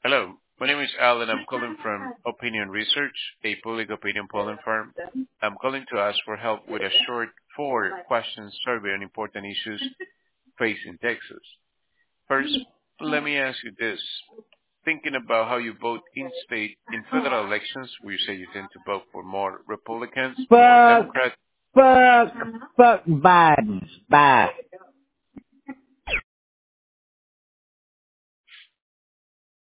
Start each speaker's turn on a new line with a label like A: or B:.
A: Hello, my name is Alan. I'm calling from Opinion Research, a public opinion polling firm. I'm calling to ask for help with a short four-question survey on important issues facing Texas. First, let me ask you this. Thinking about how you vote in-state in federal elections, where you say you tend to vote for more Republicans, more
B: Fuck,
A: Democrats.
B: fuck, fuck Biden. Bye.